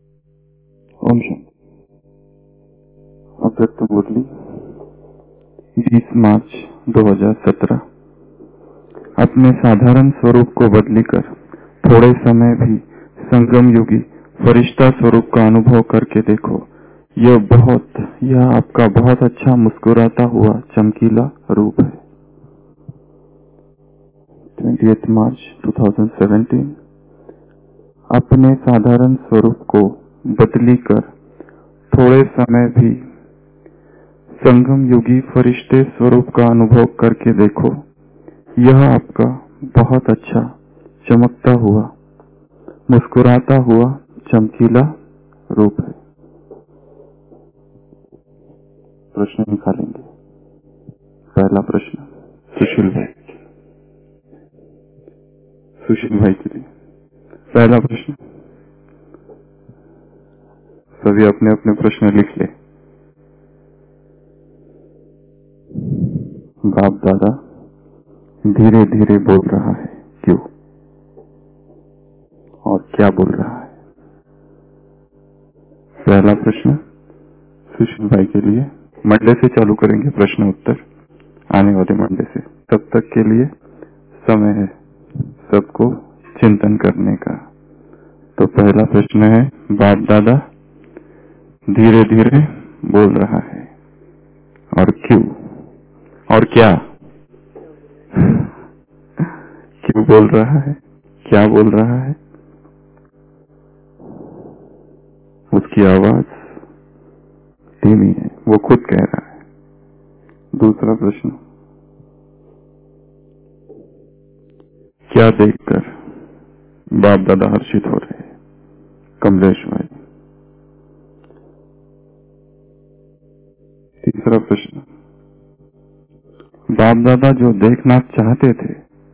ओम शांति। अव्यक्त मुरली 20 मार्च 2017। अपने साधारण स्वरूप को बदली कर थोड़े समय भी संगम युगी फरिश्ता स्वरूप का अनुभव करके देखो। यह आपका बहुत अच्छा मुस्कुराता हुआ चमकीला रूप है। 28 मार्च 2017। अपने साधारण स्वरूप को बदली कर थोड़े समय भी संगम युगी फरिश्ते स्वरूप का अनुभव करके देखो। यह आपका बहुत अच्छा चमकता हुआ मुस्कुराता हुआ चमकीला रूप है। प्रश्न निकालेंगे। पहला प्रश्न सुशील भाई के लिए। पहला प्रश्न, सभी अपने अपने प्रश्न लिख ले। बाप दादा धीरे धीरे बोल रहा है, क्यों और क्या बोल रहा है? पहला प्रश्न सुशील भाई के लिए। मंडे से चालू करेंगे प्रश्न उत्तर, आने वाले मंडे से। तब तक के लिए समय है सबको चिंतन करने का। तो पहला प्रश्न है, बाप दादा धीरे धीरे बोल रहा है और क्यों और क्या? क्यों बोल रहा है, क्या बोल रहा है? उसकी आवाज धीमी है, वो खुद कह रहा है। दूसरा प्रश्न, क्या देखकर बाप दादा हर्षित हो रहे हैं? कमलेश भाई। तीसरा प्रश्न, बाप दादा जो देखना चाहते थे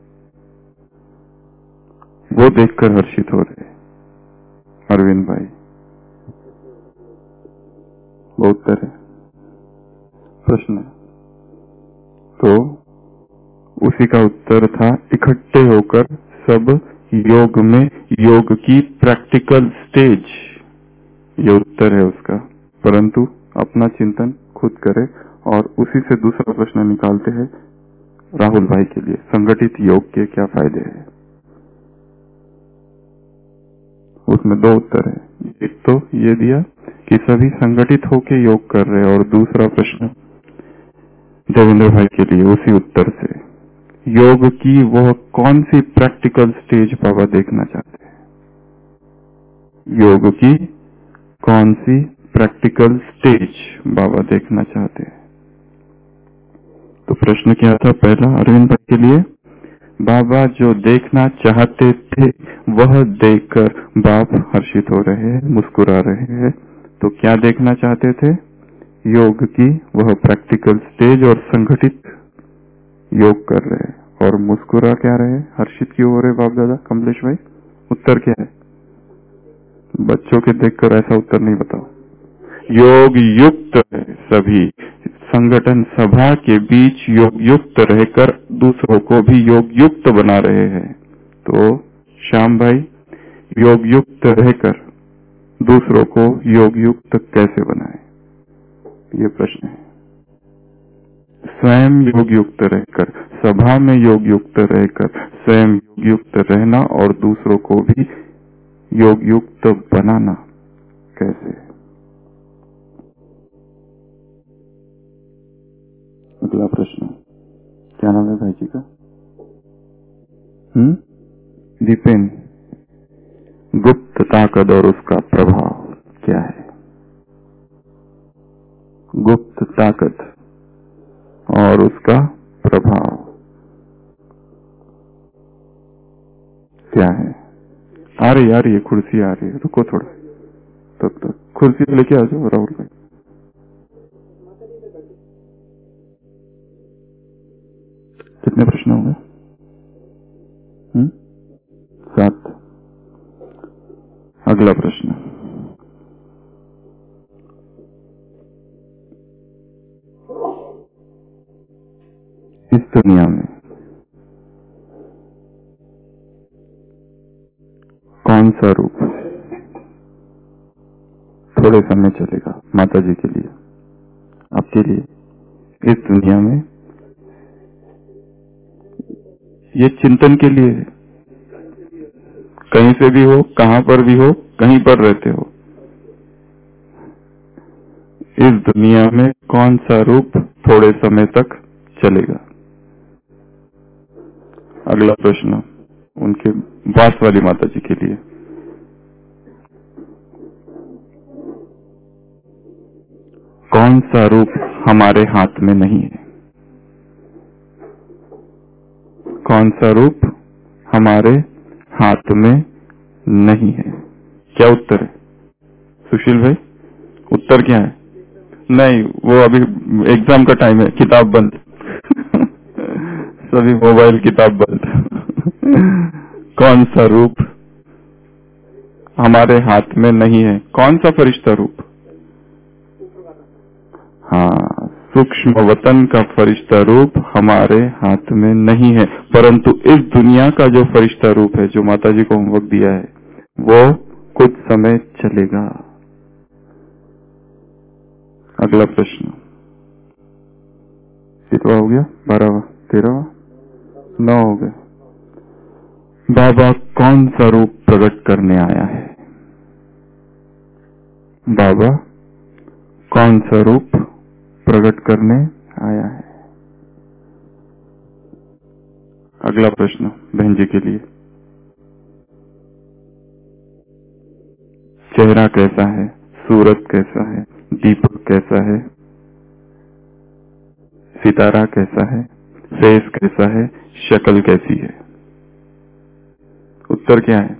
वो देखकर हर्षित हो रहे हैं। अरविंद भाई। वो उत्तर है। प्रश्न तो उसी का उत्तर था, इकट्ठे होकर सब योग में योग की प्रैक्टिकल स्टेज। ये उत्तर है उसका, परंतु अपना चिंतन खुद करे। और उसी से दूसरा प्रश्न निकालते हैं राहुल भाई के लिए, संगठित योग के क्या फायदे हैं? उसमें दो उत्तर है। एक तो ये दिया कि सभी संगठित होकर योग कर रहे हैं, और दूसरा प्रश्न देवेंद्र भाई के लिए उसी उत्तर से, योग की वह कौन सी प्रैक्टिकल स्टेज बाबा देखना चाहते हैं? योग की कौन सी प्रैक्टिकल स्टेज बाबा देखना चाहते हैं? तो प्रश्न क्या था पहला अरविंद भाई के लिए, बाबा जो देखना चाहते थे वह देखकर बाप हर्षित हो रहे हैं, मुस्कुरा रहे हैं। तो क्या देखना चाहते थे? योग की वह प्रैक्टिकल स्टेज, और संगठित योग कर रहे हैं और मुस्कुरा क्या रहे? हर्षित क्यों हो रहे बाप दादा? कमलेश भाई उत्तर क्या है? बच्चों के देखकर ऐसा उत्तर नहीं बताओ। योग युक्त है, सभी संगठन सभा के बीच योग युक्त रहकर दूसरों को भी योग युक्त बना रहे हैं। तो श्याम भाई, योग युक्त रहकर दूसरों को योग युक्त कैसे बनाए? ये प्रश्न है। स्वयं योग युक्त रहकर, सभा में योग युक्त रहकर, स्वयं योग युक्त रहना और दूसरों को भी योग युक्त बनाना कैसे? अगला प्रश्न, क्या नाम है भाई जी का? दीपेन। गुप्त ताकत और उसका प्रभाव क्या है? गुप्त ताकत और उसका प्रभाव क्या है? आ रही है कुर्सी आ रही है, रुको थोड़ा, तब तक कुर्सी लेके आ जाओ राहुल भाई। कितने प्रश्न हो गए? 7। अगला प्रश्न, इस दुनिया में कौन सा रूप थोड़े समय चलेगा माता जी के लिए, आपके लिए, इस दुनिया में। ये चिंतन के लिए है। कहीं से भी हो, कहां पर भी हो, कहीं पर रहते हो, इस दुनिया में कौन सा रूप थोड़े समय तक चलेगा? अगला प्रश्न उनके बास वाली माता जी के लिए। कौन सा रूप हमारे हाथ में नहीं है? कौन सा रूप हमारे हाथ में नहीं है? क्या उत्तर है सुशील भाई? उत्तर क्या है? नहीं, वो अभी एग्जाम का टाइम है, किताब बंद। सभी मोबाइल, किताब बंद। कौन सा रूप हमारे हाथ में नहीं है? कौन सा फरिश्ता रूप? हाँ, सूक्ष्म वतन का फरिश्ता रूप हमारे हाथ में नहीं है, परंतु इस दुनिया का जो फरिश्ता रूप है, जो माता जी को होमवर्क दिया है, वो कुछ समय चलेगा। अगला प्रश्न, कितवा हो गया? 12वां, 13वां, 9 हो गया। बाबा कौन सा रूप प्रकट करने आया है? बाबा कौन सा रूप प्रकट करने आया है? अगला प्रश्न बहन जी के लिए, चेहरा कैसा है? सूरत कैसा है? दीपक कैसा है? सितारा कैसा है? फेस कैसा है? शक्ल कैसी है? उत्तर क्या है?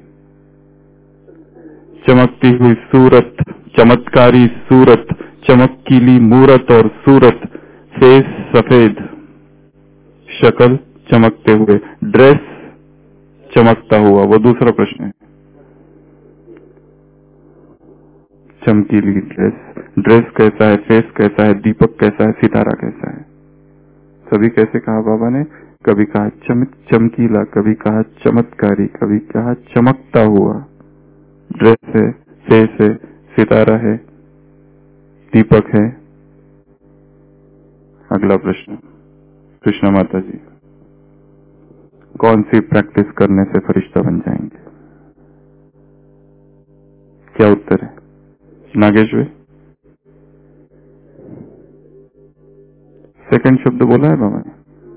चमकती हुई सूरत, चमत्कारी सूरत, चमकीली मूरत और सूरत, फेस सफेद, शक्ल चमकते हुए, ड्रेस चमकता हुआ, वो दूसरा प्रश्न है। चमकीली ड्रेस, ड्रेस कैसा है? फेस कैसा है? दीपक कैसा है? सितारा कैसा है? सभी कैसे कहा बाबा ने? कभी कहा चमकीला, कभी कहा चमत्कारी, कभी कहा चमकता हुआ। ड्रेस है, फेस है, सितारा है, दीपक है। अगला प्रश्न, कृष्णा माता जी, कौन सी प्रैक्टिस करने से फरिश्ता बन जाएंगे? क्या उत्तर है नागेश्वर? सेकंड शब्द बोला है बाबा ने।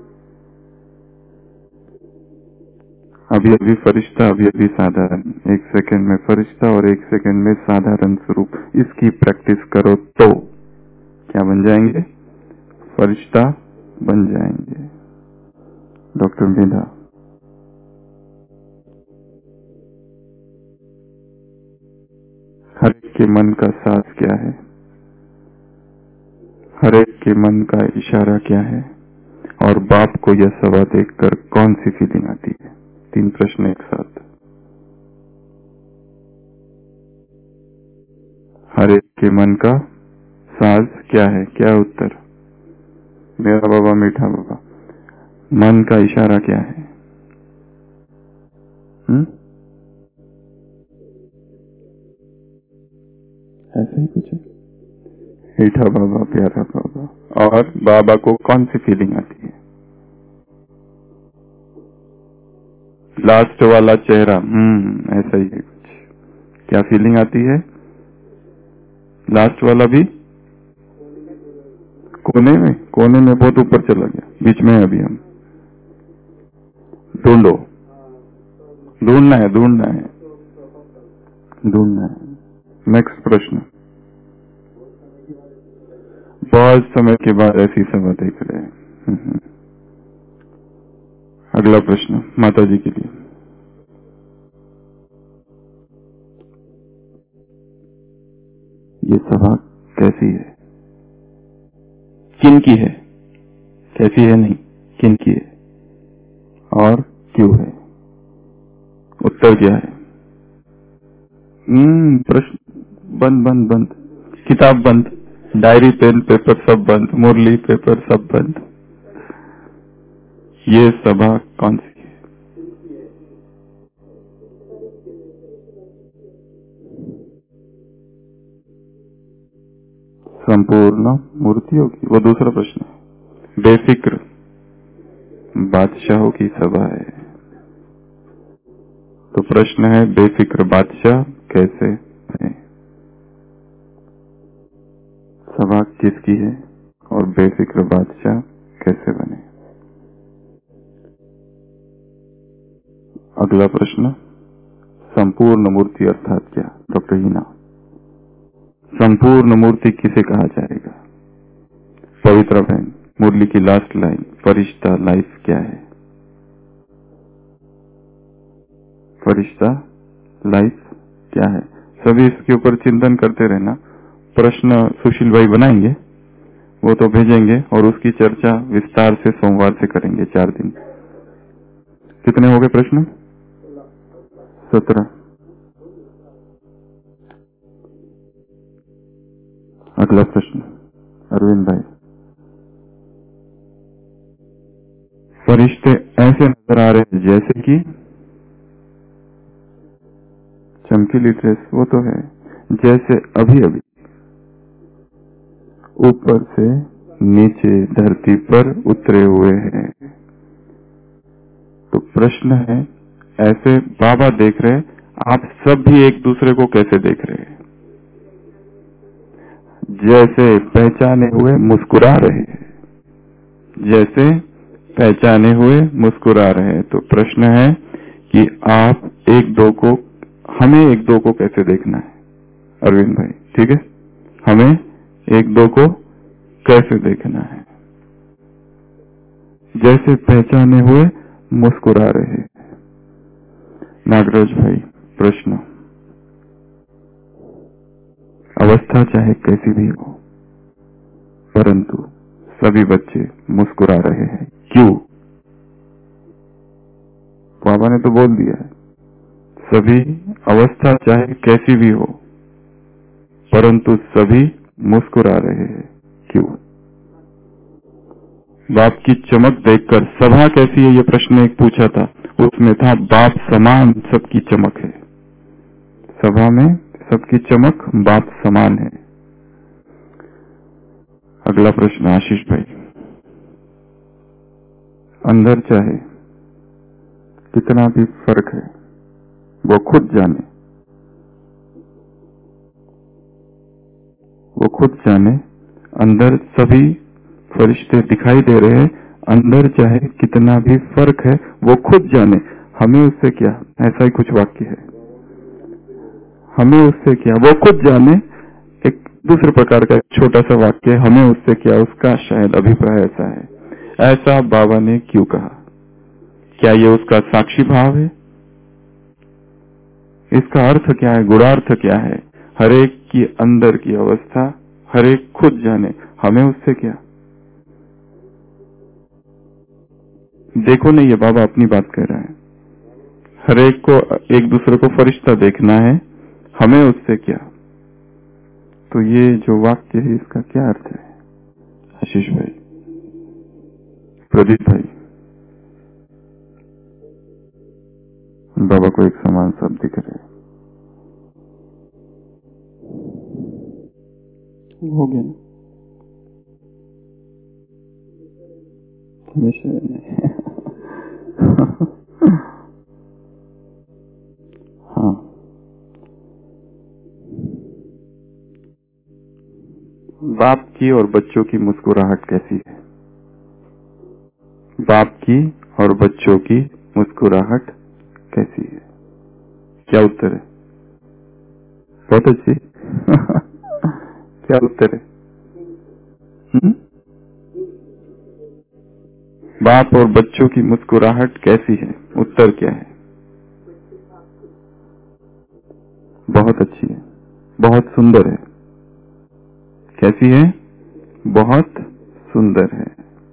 अभी अभी फरिश्ता, अभी अभी साधारण। 1 सेकंड में फरिश्ता और 1 सेकंड में साधारण स्वरूप, इसकी प्रैक्टिस करो तो क्या बन जाएंगे? फरिश्ता बन जाएंगे। डॉक्टर मेधा, हर एक के मन का साज क्या है? हर एक के मन का इशारा क्या है? और बाप को यह सवाल देखकर कौन सी फीलिंग आती है? 3 प्रश्न एक साथ। हर एक के मन का साज क्या है? क्या उत्तर? मेरा बाबा, मीठा बाबा, मन का इशारा क्या है? ऐसा ही कुछ है। मीठा बाबा, प्यारा बाबा। और बाबा को कौन सी फीलिंग आती है? लास्ट वाला चेहरा, ऐसा ही है कुछ। क्या फीलिंग आती है? लास्ट वाला भी कोने में बहुत ऊपर चला गया, बीच में है अभी हम। ढूंढना है। नेक्स्ट प्रश्न, बहुत समय के बाद ऐसी सभा देख रहे हैं। अगला प्रश्न माता जी के लिए, ये सभा कैसी है? किन की है? कैसी है नहीं, किन की है और क्यों है? उत्तर क्या है? प्रश्न बंद, किताब बंद, डायरी पेन पेपर सब बंद, मुरली पेपर सब बंद। ये सभा कौन सी है? संपूर्ण मूर्तियों की, वो दूसरा प्रश्न है। बेफिक्र बादशाहों की सभा है, तो प्रश्न है बेफिक्र बादशाह कैसे बने? सभा किसकी है और बेफिक्र बादशाह कैसे बने? अगला प्रश्न, संपूर्ण मूर्ति अर्थात क्या? डॉक्टर हीना, संपूर्ण मूर्ति किसे कहा जाएगा? पवित्र बहन, मुरली की लास्ट लाइन, फरिश्ता लाइफ क्या है? फरिश्ता लाइफ क्या है? सभी इसके ऊपर चिंतन करते रहना। प्रश्न सुशील भाई बनाएंगे, वो तो भेजेंगे और उसकी चर्चा विस्तार से सोमवार से करेंगे 4 दिन। कितने हो गए प्रश्न? 17। अगला प्रश्न अरविंद भाई, फरिश्ते ऐसे नजर आ रहे हैं जैसे कि चमकीली ड्रेस, वो तो है, जैसे अभी अभी ऊपर से नीचे धरती पर उतरे हुए हैं। तो प्रश्न है, ऐसे बाबा देख रहे, आप सब भी एक दूसरे को कैसे देख रहे हैं? जैसे पहचाने हुए मुस्कुरा रहे हैं, जैसे पहचाने हुए मुस्कुरा रहे हैं। तो प्रश्न है कि आप एक दो को, हमें एक दो को कैसे देखना है? अरविंद भाई, ठीक है, हमें एक दो को कैसे देखना है? जैसे पहचाने हुए मुस्कुरा रहे। नागराज भाई, प्रश्न, अवस्था चाहे कैसी भी हो, परंतु सभी बच्चे मुस्कुरा रहे हैं, क्यों? बाबा ने तो बोल दिया है, सभी अवस्था चाहे कैसी भी हो, परंतु सभी मुस्कुरा रहे हैं, क्यों? बाप की चमक देखकर सभा कैसी है, ये प्रश्न एक पूछा था, उसमें था बाप समान सबकी चमक है। सभा में सबकी चमक बाप समान है। अगला प्रश्न आशीष भाई, अंदर चाहे कितना भी फर्क है वो खुद जाने, वो खुद जाने। अंदर सभी फरिश्ते दिखाई दे रहे हैं, अंदर चाहे कितना भी फर्क है वो खुद जाने, हमें उससे क्या? ऐसा ही कुछ वाक्य है, हमें उससे क्या, वो खुद जाने। एक दूसरे प्रकार का छोटा सा वाक्य, हमें उससे क्या, उसका शायद अभिप्राय ऐसा है। ऐसा बाबा ने क्यों कहा? क्या ये उसका साक्षी भाव है? इसका अर्थ क्या है, गुणार्थ क्या है? हर एक की अंदर की अवस्था हर एक खुद जाने, हमें उससे क्या? देखो नहीं, ये बाबा अपनी बात कह रहा है, हर एक को एक दूसरे को फरिश्ता देखना है, हमें उससे क्या? तो ये जो वाक्य है इसका क्या अर्थ है? आशीष भाई, प्रदीप भाई, बाबा को एक समान सब दिख रहे। हो गया ना? हमेशा नहीं। हाँ, बाप की और बच्चों की मुस्कुराहट कैसी है? बाप की और बच्चों की मुस्कुराहट कैसी है? क्या उत्तर है? बहुत अच्छी। क्या उत्तर है? बाप और बच्चों की मुस्कुराहट कैसी है? उत्तर क्या है? बहुत अच्छी है, बहुत सुंदर है। कैसी है? बहुत सुंदर है।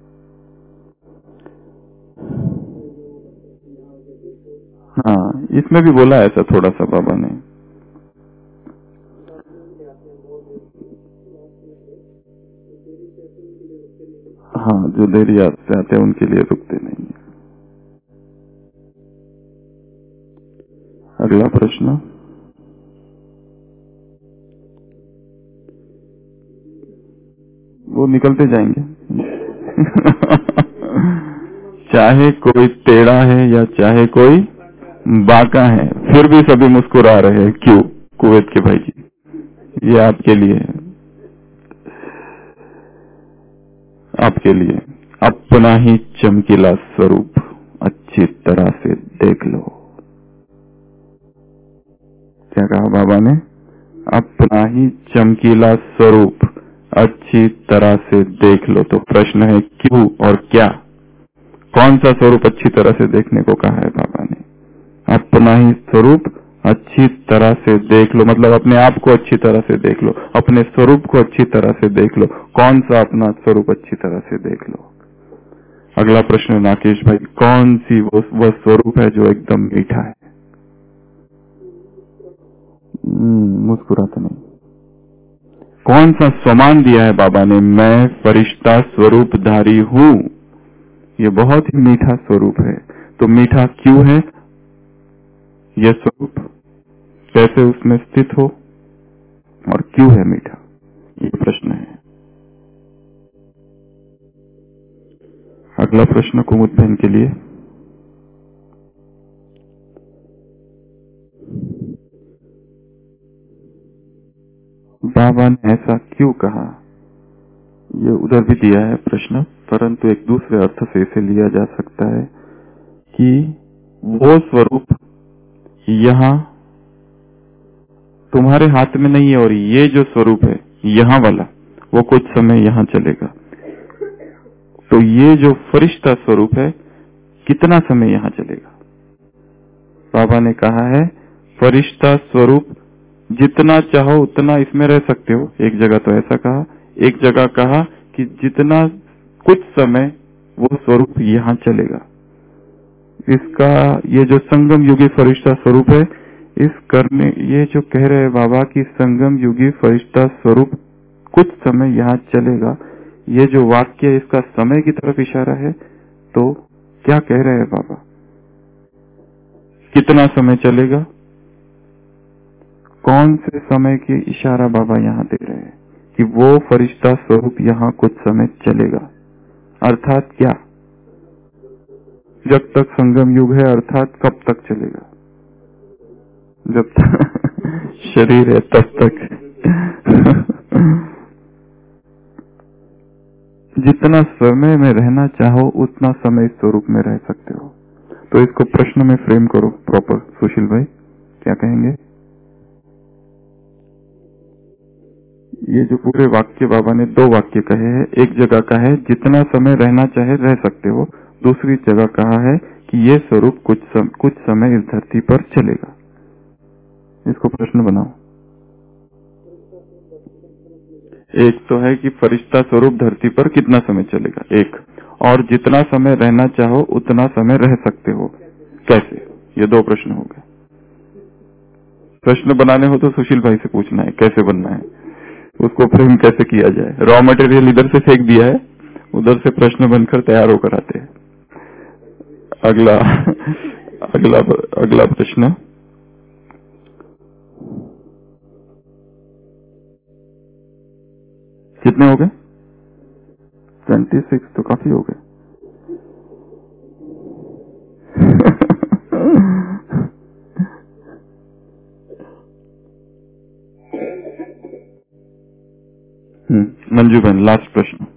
हाँ, इसमें भी बोला ऐसा थोड़ा सा बाबा ने। हाँ, जो देरी से आते हैं उनके लिए रुकते नहीं है। अगला प्रश्न, वो निकलते जाएंगे। चाहे कोई टेढ़ा है या चाहे कोई बांका है, फिर भी सभी मुस्कुरा रहे हैं। क्यों? कुवैत के भाई जी, ये आपके लिए है, आपके लिए। अपना ही चमकीला स्वरूप अच्छी तरह से देख लो। क्या कहा बाबा ने? अपना ही चमकीला स्वरूप अच्छी तरह से देख लो। तो प्रश्न है क्यों और क्या? कौन सा स्वरूप अच्छी तरह से देखने को कहा है बाबा ने? अपना ही स्वरूप अच्छी तरह से देख लो, मतलब अपने आप को अच्छी तरह से देख लो, अपने स्वरूप को अच्छी तरह से देख लो। कौन सा अपना स्वरूप अच्छी तरह से देख लो? अगला प्रश्न नाकेश भाई, कौन सी वह स्वरूप है जो एकदम मीठा है? मुस्कुराता नहीं। कौन सा सम्मान दिया है बाबा ने? मैं फरिश्ता स्वरूपधारी हूं। ये बहुत ही मीठा स्वरूप है। तो मीठा क्यों है यह स्वरूप? कैसे उसमें स्थित हो और क्यों है मीठा? ये प्रश्न है। अगला प्रश्न कुमुद बहन के लिए। बाबा ने ऐसा क्यों कहा? ये उधर भी दिया है प्रश्न, परंतु एक दूसरे अर्थ से इसे लिया जा सकता है कि वो स्वरूप यहाँ तुम्हारे हाथ में नहीं है, और ये जो स्वरूप है यहाँ वाला, वो कुछ समय यहाँ चलेगा। तो ये जो फरिश्ता स्वरूप है कितना समय यहाँ चलेगा? बाबा ने कहा है फरिश्ता स्वरूप जितना चाहो उतना इसमें रह सकते हो। एक जगह तो ऐसा कहा, एक जगह कहा कि जितना कुछ समय वो स्वरूप यहाँ चलेगा। इसका ये जो संगम युगी फरिश्ता स्वरूप है, इस करने ये जो कह रहे हैं बाबा कि संगम युगी फरिश्ता स्वरूप कुछ समय यहाँ चलेगा, ये जो वाक्य है इसका समय की तरफ इशारा है। तो क्या कह रहे हैं बाबा? कितना समय चलेगा? कौन से समय की इशारा बाबा यहाँ दे रहे हैं कि वो फरिश्ता स्वरूप यहाँ कुछ समय चलेगा? अर्थात क्या? जब तक संगम युग है, अर्थात कब तक चलेगा? जब तक शरीर है तब तक। जितना समय में रहना चाहो उतना समय इस स्वरूप में रह सकते हो। तो इसको प्रश्न में फ्रेम करो प्रॉपर। सुशील भाई क्या कहेंगे? ये जो पूरे वाक्य बाबा ने दो वाक्य कहे हैं, एक जगह का है जितना समय रहना चाहे रह सकते हो, दूसरी जगह कहा है कि ये स्वरूप कुछ समय इस धरती पर चलेगा। इसको प्रश्न बनाओ। एक तो है कि फरिश्ता स्वरूप धरती पर कितना समय चलेगा, एक, और जितना समय रहना चाहो उतना समय रह सकते हो, कैसे? ये दो प्रश्न हो गए। प्रश्न बनाने हो तो सुशील भाई से पूछना है कैसे बनना है, उसको फ्रेम कैसे किया जाए। रॉ मटेरियल इधर से फेंक दिया है, उधर से प्रश्न बनकर तैयार होकर आते हैं। अगला अगला अगला प्रश्न, कितने हो गए? 26 तो काफी हो गए। मंजू बहन लास्ट प्रश्न।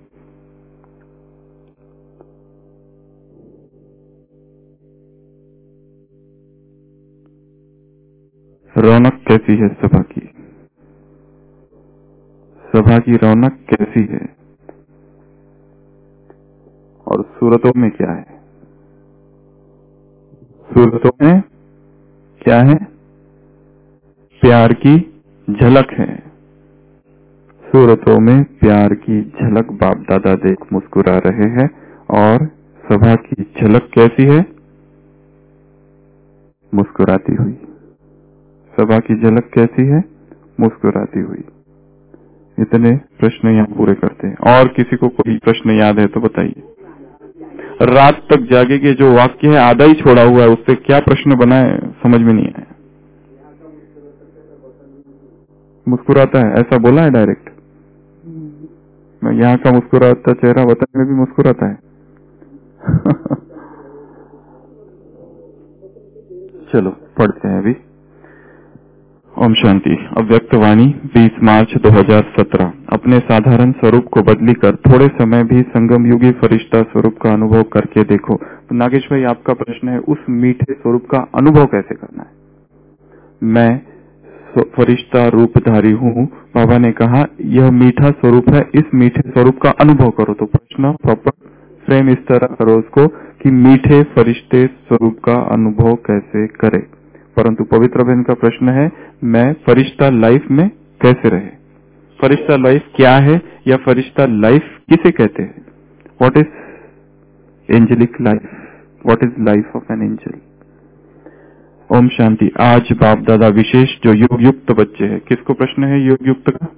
रौनक कैसी है सभा की? सभा की रौनक कैसी है और सूरतों में क्या है? सूरतों में क्या है? प्यार की झलक है। सूरतों में प्यार की झलक बाप दादा देख मुस्कुरा रहे हैं। और सभा की झलक कैसी है? मुस्कुराती हुई। सभा की झलक कैसी है? मुस्कुराती हुई। इतने प्रश्न यहाँ पूरे करते हैं। और किसी को कोई प्रश्न याद है तो बताइए। रात तक जागे के जो वाक्य है आधा ही छोड़ा हुआ है, उससे क्या प्रश्न बनाए समझ में नहीं आया। मुस्कुराता है ऐसा बोला है डायरेक्ट? प्रश्न। यहाँ का मुस्कुराता चेहरा वतन में भी मुस्कुराता है। चलो पढ़ते हैं अभी। ओम शांति। अव्यक्त वाणी 20 मार्च 2017। अपने साधारण स्वरूप को बदली कर थोड़े समय भी संगम युगी फरिश्ता स्वरूप का अनुभव करके देखो। तो नागेश भाई, आपका प्रश्न है उस मीठे स्वरूप का अनुभव कैसे करना है। मैं फरिश्ता रूपधारी हूँ, बाबा ने कहा यह मीठा स्वरूप है, इस मीठे स्वरूप का अनुभव करो। तो प्रश्न प्रॉपर फ्रेम इस तरह करो उसको कि मीठे फरिश्ते स्वरूप का अनुभव कैसे करे। परंतु पवित्र बहन का प्रश्न है, मैं फरिश्ता लाइफ में कैसे रहे। फरिश्ता लाइफ क्या है या फरिश्ता लाइफ किसे कहते हैं। What is angelic life, what is life of an angel. Om Shanti. आज बाप दादा विशेष जो योग युक्त बच्चे हैं, किसको प्रश्न है योग युक्त का।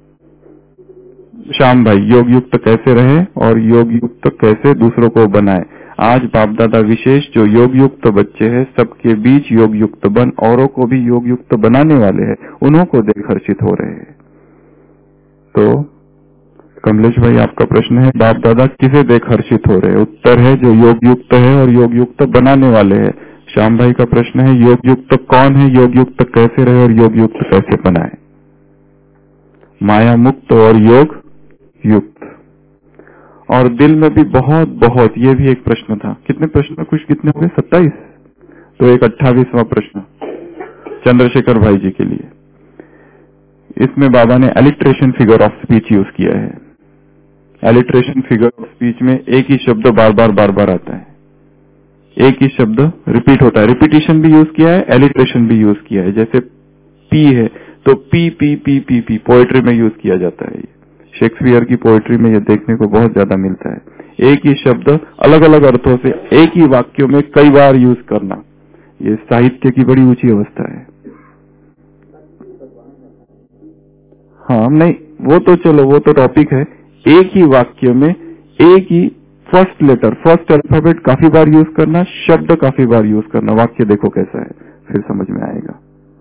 श्याम भाई, योग युक्त कैसे रहे और योग युक्त कैसे दूसरों को बनाए। आज बाप दादा विशेष जो योग युक्त बच्चे हैं, सबके बीच योग युक्त बन औरों को भी योग युक्त बनाने वाले हैं, उन्हों को देख हर्षित हो रहे हैं। तो कमलेश भाई, आपका प्रश्न है बाप दादा किसे देख हर्षित हो रहे हैं। उत्तर है जो योग युक्त है और योग युक्त बनाने वाले हैं। श्याम भाई का प्रश्न है योग युक्त कौन है, योग युक्त कैसे रहे और योग युक्त कैसे बनाए। माया मुक्त और योग युक्त। और दिल में भी बहुत बहुत, ये भी एक प्रश्न था। कितने प्रश्न कुछ कितने हो गए, 27। तो एक 28वां प्रश्न चंद्रशेखर भाई जी के लिए। इसमें बाबा ने alliteration figure of speech use किया है। एलिट्रेशन फिगर ऑफ स्पीच में एक ही शब्द बार बार आता है, एक ही शब्द रिपीट होता है। रिपीटिशन भी यूज किया है, एलिट्रेशन भी यूज किया है। जैसे पी है तो P P P P P poetry में यूज किया जाता है। शेक्सपियर की पोएट्री में यह देखने को बहुत ज्यादा मिलता है। एक ही शब्द अलग अलग अर्थों से एक ही वाक्यों में कई बार यूज करना, ये साहित्य की बड़ी ऊंची अवस्था है। हाँ नहीं, वो तो चलो, वो तो टॉपिक है। एक ही वाक्य में एक ही फर्स्ट लेटर, फर्स्ट अल्फाबेट काफी बार यूज करना, शब्द काफी बार यूज करना। वाक्य देखो कैसा है, फिर समझ में आएगा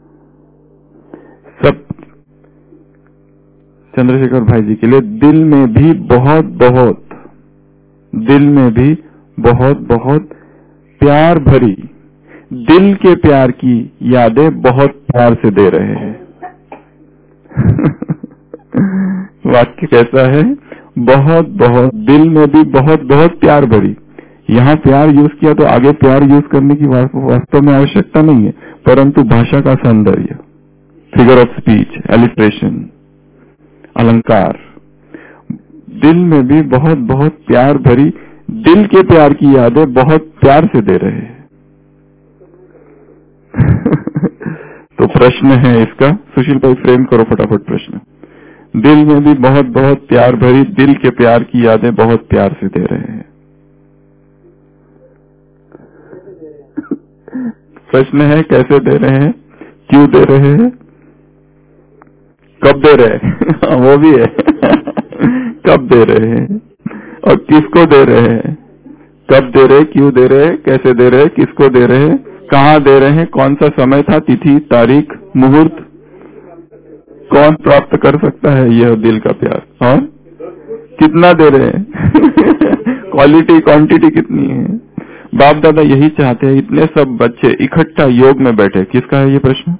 सब। चंद्रशेखर भाई जी के लिए दिल में भी बहुत बहुत, दिल में भी बहुत बहुत प्यार भरी, दिल के प्यार की यादें बहुत प्यार से दे रहे हैं। वाक्य कैसा है, बहुत बहुत, दिल में भी बहुत बहुत प्यार भरी। यहाँ प्यार यूज किया तो आगे प्यार यूज करने की वास्तव में आवश्यकता नहीं है, परंतु भाषा का सौंदर्य, फिगर ऑफ स्पीच, एलिट्रेशन, अलंकार, दिल में भी बहुत बहुत प्यार भरी, दिल के प्यार की यादें बहुत प्यार से दे रहे हैं। तो प्रश्न है इसका, सुशील भाई फ्रेम करो फटाफट प्रश्न। दिल में भी बहुत बहुत प्यार भरी, दिल के प्यार की यादें बहुत प्यार से दे रहे हैं। प्रश्न है कैसे दे रहे हैं, क्यों दे रहे हैं, कब दे रहे हैं। वो भी है। कब दे रहे हैं और किसको दे रहे हैं, कब दे रहे, क्यों दे रहे, कैसे दे रहे, किसको दे रहे, कहाँ दे रहे हैं, कौन सा समय था, तिथि, तारीख, मुहूर्त, कौन प्राप्त कर सकता है यह दिल का प्यार, और कितना दे रहे हैं। क्वालिटी क्वांटिटी कितनी है। बाप दादा यही चाहते हैं इतने सब बच्चे इकट्ठा योग में बैठे। किसका है ये प्रश्न,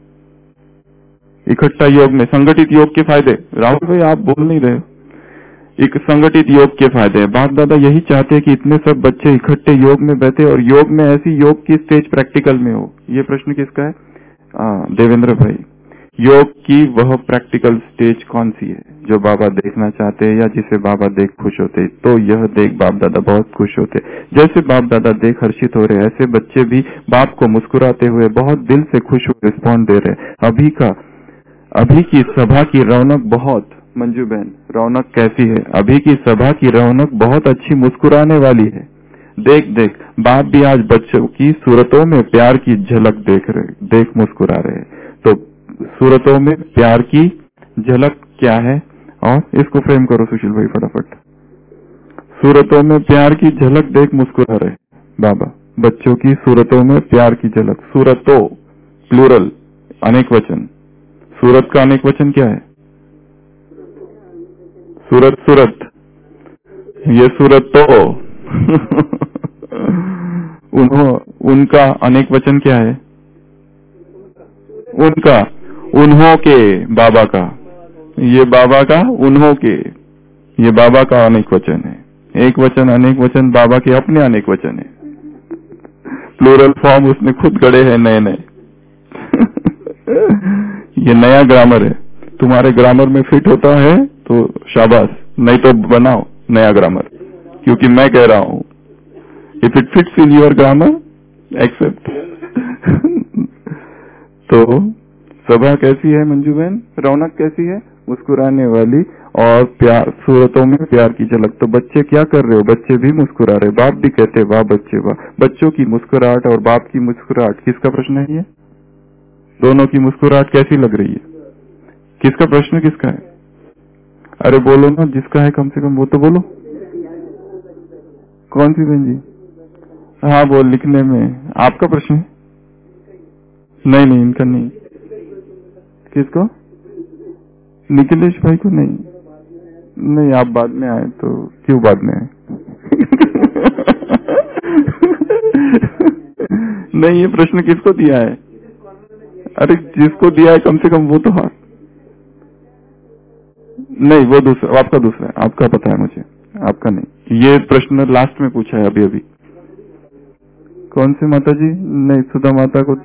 इकट्ठा योग में। संगठित योग के फायदे, राहुल भाई आप बोल नहीं रहे। एक संगठित योग के फायदे, बाप दादा यही चाहते हैं कि इतने सब बच्चे इकट्ठे योग में बैठे और योग में ऐसी योग की स्टेज प्रैक्टिकल में हो। ये प्रश्न किसका है, देवेंद्र भाई। योग की वह प्रैक्टिकल स्टेज कौन सी है जो बाबा देखना चाहते हैं या जिसे बाबा देख खुश होते। तो यह देख बाप दादा बहुत खुश होते। जैसे बाप दादा देख हर्षित हो रहे, ऐसे बच्चे भी बाप को मुस्कुराते हुए बहुत दिल से खुश हो रिस्पॉन्ड दे रहे। अभी की सभा की रौनक बहुत, मंजू बहन रौनक कैसी है, अभी की सभा की रौनक बहुत अच्छी, मुस्कुराने वाली है। देख देख बाप भी आज बच्चों की सूरतों में प्यार की झलक देख मुस्कुरा रहे। तो सूरतों में प्यार की झलक क्या है, और इसको फ्रेम करो सुशील भाई फटाफट। सूरतों में प्यार की झलक देख मुस्कुरा रहे बाबा, बच्चों की सूरतों में प्यार की झलक। सूरतों प्लूरल, अनेक वचन। सूरत का अनेक वचन क्या है, सूरत सूरत, ये सूरत तो उनका अनेक वचन क्या है? उनका, उन्हों के, बाबा का, ये बाबा का, उन्हों के, ये बाबा का अनेक वचन है। एक वचन अनेक वचन, बाबा के अपने अनेक वचन है। प्लूरल फॉर्म उसने खुद गढ़े हैं नए नए। ये नया ग्रामर है, तुम्हारे ग्रामर में फिट होता है तो शाबाश, नहीं तो बनाओ नया ग्रामर, क्योंकि मैं कह रहा हूं if it fits in your grammar accept. तो सभा कैसी है मंजू बहन? रौनक कैसी है? मुस्कुराने वाली और प्यार, सूरतों में प्यार की झलक। तो बच्चे क्या कर रहे हो? बच्चे भी मुस्कुरा रहे, बाप भी कहते वाह बच्चे वाह। बच्चों की मुस्कुराहट और बाप की मुस्कुराहट, किसका प्रश्न है ये? दोनों की मुस्कुराहट कैसी लग रही है? किसका प्रश्न किसका है? अरे बोलो ना, जिसका है कम से कम वो तो बोलो। कौन सी बहन जी? हाँ वो लिखने में आपका प्रश्न है? नहीं नहीं, इनका नहीं। किसको? निखिलेश भाई को? नहीं नहीं, आप बाद में आए तो क्यों बाद में आए? नहीं, ये प्रश्न किसको दिया है? अरे जिसको दिया है कम से कम वो तो हाथ। नहीं वो दूसरा, आपका दूसरा है, आपका पता है मुझे, आपका नहीं। ये प्रश्न लास्ट में पूछा है अभी अभी। कौन सी माता जी? नहीं, सुधा माता को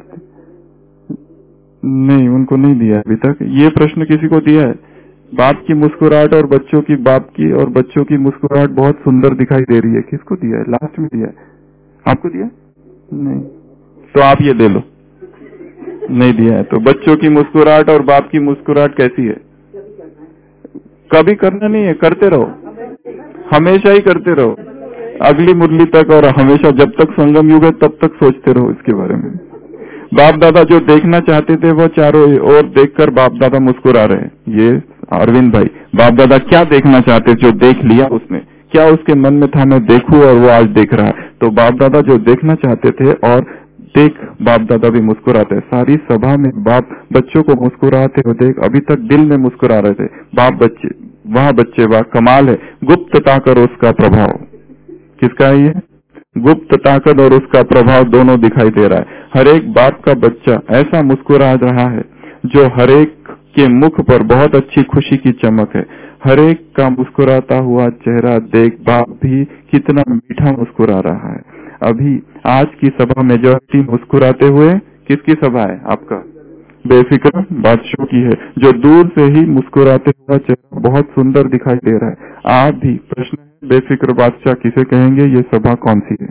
नहीं, उनको नहीं दिया अभी तक। ये प्रश्न किसी को दिया है? बाप की मुस्कुराहट और बच्चों की, बाप की और बच्चों की मुस्कुराहट बहुत सुंदर दिखाई दे रही है, किसको दिया है? लास्ट में दिया है। आपको दिया? नहीं, तो आप ये ले लो। नहीं दिया है। तो बच्चों की मुस्कुराहट और बाप की मुस्कुराहट कैसी है? कभी करना नहीं है, करते रहो, हमेशा ही करते रहो, अगली मुरली तक, और हमेशा जब तक संगम युग है तब तक सोचते रहो इसके बारे में। बाप दादा जो देखना चाहते थे वो चारों ओर देखकर बाप दादा मुस्कुरा रहे। ये अरविंद भाई, बाप दादा क्या देखना चाहते, जो देख लिया उसने, क्या उसके मन में था मैं देखूं, और वो आज देख रहा है। तो बाप दादा जो देखना चाहते थे और देख बाप दादा भी मुस्कुराते। सारी सभा में बाप बच्चों को मुस्कुराते हो देख, अभी तक दिल में मुस्कुरा रहे थे। बाप बच्चे वाह, कमाल है। गुप्त ताकत और उसका प्रभाव, किसका है ये? गुप्त ताकत और उसका प्रभाव दोनों दिखाई दे रहा है। हर एक बाप का बच्चा ऐसा मुस्कुरा रहा है जो हर एक के मुख पर बहुत अच्छी खुशी की चमक है। हर एक का मुस्कुराता हुआ चेहरा देख बाप भी कितना मीठा मुस्कुरा रहा है। अभी आज की सभा मेजॉरिटी मुस्कुराते हुए, किसकी सभा है? आपका बेफिक्र बादशाह की है, जो दूर से ही मुस्कुराते हुआ चेहरा बहुत सुंदर दिखाई दे रहा है। आप भी, प्रश्न है बेफिक्र बादशाह किसे कहेंगे? ये सभा कौन सी है?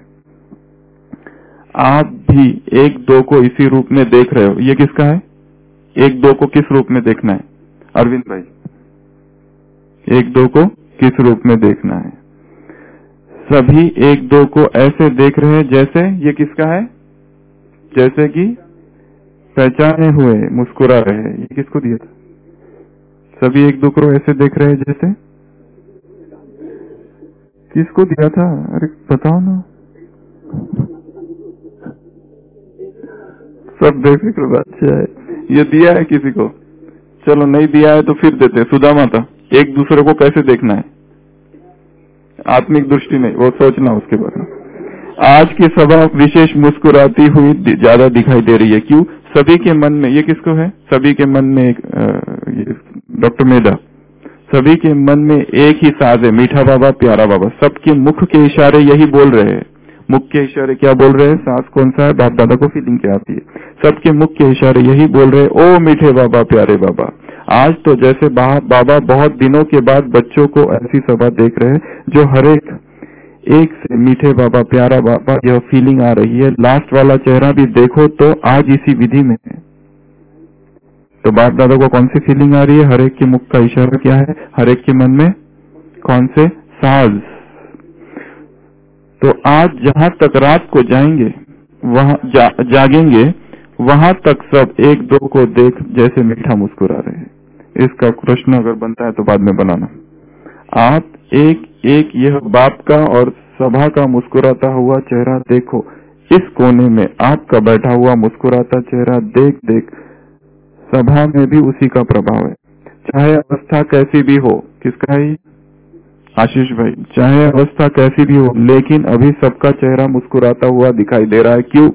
आप भी एक दो को इसी रूप में देख रहे हो। ये किसका है? एक दो को किस रूप में देखना है अरविंद भाई? एक दो को किस रूप में देखना है? सभी एक दो को ऐसे देख रहे हैं जैसे, ये किसका है? जैसे कि पहचाने हुए मुस्कुरा रहे हैं। ये किसको दिया था? सभी एक दो को ऐसे देख रहे हैं जैसे, किसको दिया था? अरे बताओ ना। सब बेफिक्र बादशाह है। ये दिया है किसी को? चलो नहीं दिया है तो फिर देते। सुधा माता, एक दूसरे को कैसे देखना है आत्मिक दृष्टि में, वो सोचना उसके बारे में। आज की सभा विशेष मुस्कुराती हुई ज्यादा दिखाई दे रही है। क्यों? सभी के मन में, ये किसको है? सभी के मन में एक, डॉक्टर मेधा, सभी के मन में एक ही साज है, मीठा बाबा प्यारा बाबा। सबके मुख के इशारे यही बोल रहे हैं। मुख के इशारे क्या बोल रहे हैं? सांस कौन सा है? बाप दादा को फीलिंग क्या आती है? सबके मुख के इशारे यही बोल रहे हैं, ओ मीठे बाबा प्यारे बाबा। आज तो जैसे बाबा बहुत दिनों के बाद बच्चों को ऐसी सभा देख रहे हैं जो हर एक से मीठे बाबा प्यारा बाबा यह फीलिंग आ रही है। लास्ट वाला चेहरा भी देखो तो आज इसी विधि में है। तो बाप दादा को कौन सी फीलिंग आ रही है? हर एक के मुख का इशारा क्या है? हर एक के मन में कौन से साज? तो आज जहां तक रात को जाएंगे, वहां जागेंगे, वहां तक सब एक दो को देख जैसे मीठा मुस्कुरा रहे हैं। इसका प्रश्न अगर बनता है तो बाद में बनाना। आप एक एक यह बाप का और सभा का मुस्कुराता हुआ चेहरा देखो। इस कोने में आपका बैठा हुआ मुस्कुराता चेहरा देख देख सभा में भी उसी का प्रभाव है, चाहे अवस्था कैसी भी हो। किसका है? आशीष भाई, चाहे अवस्था कैसी भी हो, लेकिन अभी सबका चेहरा मुस्कुराता हुआ दिखाई दे रहा है। क्यों?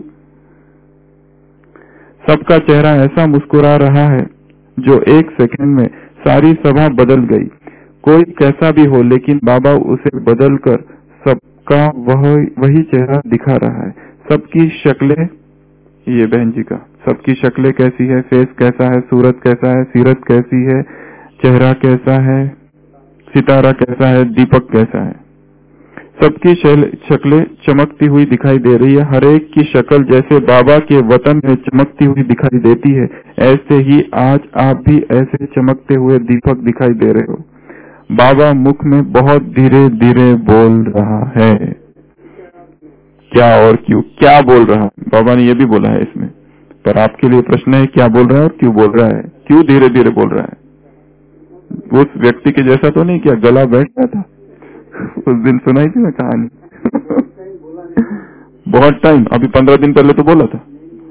सबका चेहरा ऐसा मुस्कुरा रहा है जो एक सेकंड में सारी सभा बदल गई। कोई कैसा भी हो, लेकिन बाबा उसे बदलकर सबका वही चेहरा दिखा रहा है। सबकी शक्लें, ये बहन जी का, सबकी शक्लें कैसी है, फेस कैसा है, सूरत कैसा है, सीरत कैसी है, चेहरा कैसा है, सितारा कैसा है, दीपक कैसा है, सबकी शक्लें चमकती हुई दिखाई दे रही है। हर एक की शक्ल जैसे बाबा के वतन में चमकती हुई दिखाई देती है, ऐसे ही आज आप भी ऐसे चमकते हुए दीपक दिखाई दे रहे हो। बाबा मुख में बहुत धीरे धीरे बोल रहा है। क्या और क्यों? क्या बोल रहा है? बाबा ने ये भी बोला है इसमें, पर आपके लिए प्रश्न है, क्या बोल रहा है और क्यों बोल रहा है? क्यों धीरे धीरे बोल रहा है? उस व्यक्ति के जैसा तो नहीं क्या गला बैठ गया था? उस दिन सुनाई थी ना कहानी। बहुत टाइम, अभी 15 दिन पहले तो बोला था।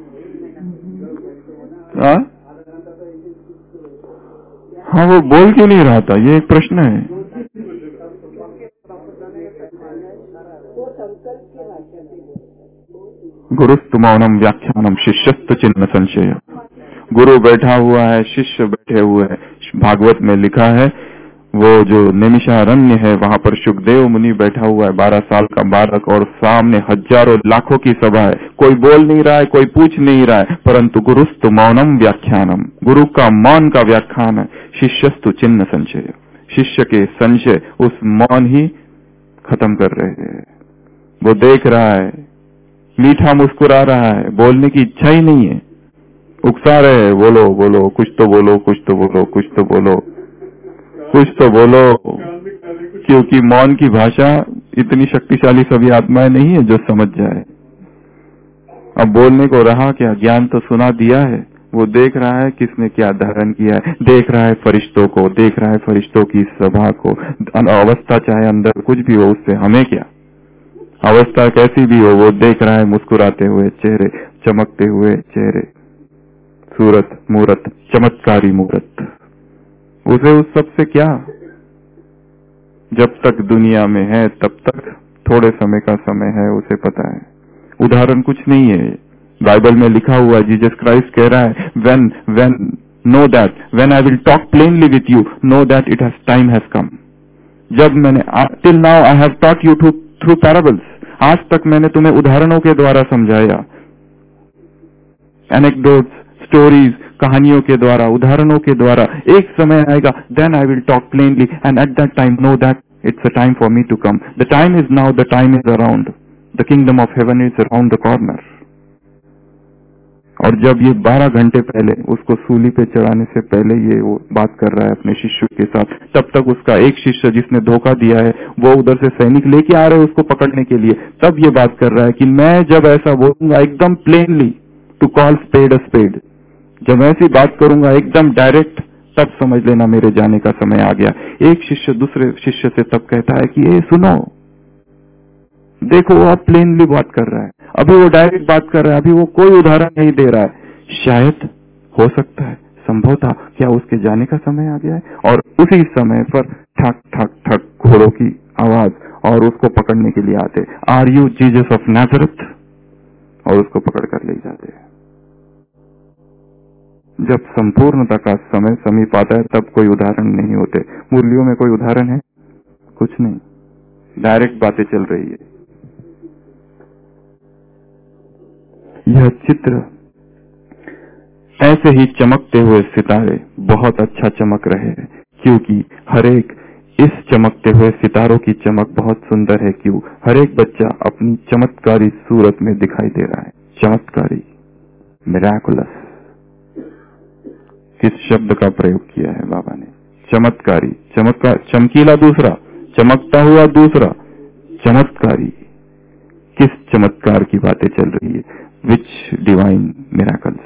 हाँ, वो बोल क्यों नहीं रहा था, ये एक प्रश्न है। गुरुस्तु मौनम व्याख्यानम शिष्यस्तु चिन्ह संशय। गुरु बैठा हुआ है, शिष्य बैठे हुए हैं। भागवत में लिखा है, वो जो नैमिषारण्य है वहां पर सुखदेव मुनि बैठा हुआ है, 12 साल का बालक, और सामने हजारों लाखों की सभा है। कोई बोल नहीं रहा है, कोई पूछ नहीं रहा है, परंतु गुरुस्तु मौनम व्याख्यानम, गुरु का मौन का व्याख्यान है। शिष्यस्तु चिन्ह संशय, शिष्य के संशय उस मौन ही खत्म कर रहे हैं। वो देख रहा है, मीठा मुस्कुरा रहा है, बोलने की इच्छा ही नहीं है, उकसा रहे हैं, बोलो बोलो, कुछ तो बोलो, कुछ तो बोलो, कुछ तो बोलो, कुछ तो बोलो, क्योंकि मौन की भाषा इतनी शक्तिशाली सभी आत्माएं नहीं है जो समझ जाए। अब बोलने को रहा क्या, ज्ञान तो सुना दिया है। वो देख रहा है किसने क्या धारण किया है, देख रहा है फरिश्तों को, देख रहा है फरिश्तों की सभा को। अवस्था चाहे अंदर कुछ भी हो, उससे हमें क्या, अवस्था कैसी भी हो, वो देख रहा है मुस्कुराते हुए चेहरे, चमकते हुए चेहरे, सूरत मूरत, चमत्कारी मूरत। उसे उस सब से क्या? जब तक दुनिया में है तब तक थोड़े समय का समय है, उसे पता है। उदाहरण कुछ नहीं है, बाइबल में लिखा हुआ है, जीसस क्राइस्ट कह रहा है, when know that when I will talk plainly with you, know that it has time has come। जब मैंने till now I have taught you through parables, आज तक मैंने तुम्हें उदाहरणों के द्वारा समझाया, एनेक्डोट्स, स्टोरीज, कहानियों के द्वारा, उदाहरणों के द्वारा। एक समय आएगा, then I will talk plainly, and at that time know that it's a time for me to come. The time is now, the time is around, the kingdom of heaven is around the corner. और जब ये 12 घंटे पहले उसको सूली पे चढ़ाने से पहले ये वो बात कर रहा है अपने शिष्य के साथ, तब तक उसका एक शिष्य जिसने धोखा दिया है, वो उधर से सैनिक लेके आ रहे हैं उसको पकड़ने के लिए। तब ये बात कर रहा है कि मैं जब ऐसा बोलूंगा एकदम plainly, to call spade a spade, जब ऐसी बात करूंगा एकदम डायरेक्ट, तब समझ लेना मेरे जाने का समय आ गया। एक शिष्य दूसरे शिष्य से तब कहता है कि ये सुनो, देखो वो अब प्लेनली बात कर रहा है, अभी वो डायरेक्ट बात कर रहा है, अभी वो कोई उदाहरण नहीं दे रहा है। शायद हो सकता है, संभव था, क्या उसके जाने का समय आ गया है? और उसी समय पर ठक ठक ठक घोड़ों की आवाज, और उसको पकड़ने के लिए आते, are you Jesus of Nazareth, और उसको पकड़ कर ले जाते हैं। जब संपूर्णता का समय समीप आता है तब कोई उदाहरण नहीं होते। मुरलियों में कोई उदाहरण है? कुछ नहीं, डायरेक्ट बातें चल रही है। यह चित्र ऐसे ही चमकते हुए सितारे बहुत अच्छा चमक रहे हैं, क्योंकि हर एक इस चमकते हुए सितारों की चमक बहुत सुंदर है। क्यों? हर एक बच्चा अपनी चमत्कारी सूरत में दिखाई दे रहा है। चमत्कारी, मिराकुलस, किस शब्द का प्रयोग किया है बाबा ने? चमत्कारी, चमत्कार, चमकीला दूसरा, चमकता हुआ दूसरा, चमत्कारी। किस चमत्कार की बातें चल रही है? Which divine miracles?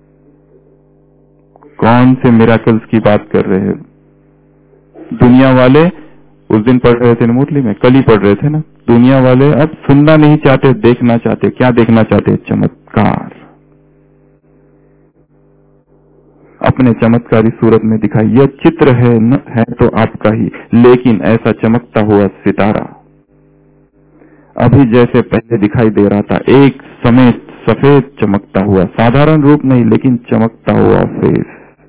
कौन से मिराकल्स की बात कर रहे हैं? दुनिया वाले उस दिन पढ़ रहे थे ना मुरली में, कल ही पढ़ रहे थे ना, दुनिया वाले अब सुनना नहीं चाहते, देखना चाहते। क्या देखना चाहते? चमत्कार। अपने चमत्कारी सूरत में दिखाई। यह चित्र है न है तो आपका ही, लेकिन ऐसा चमकता हुआ सितारा अभी जैसे पहले दिखाई दे रहा था, एक समय सफेद चमकता हुआ, साधारण रूप नहीं लेकिन चमकता हुआ फेस,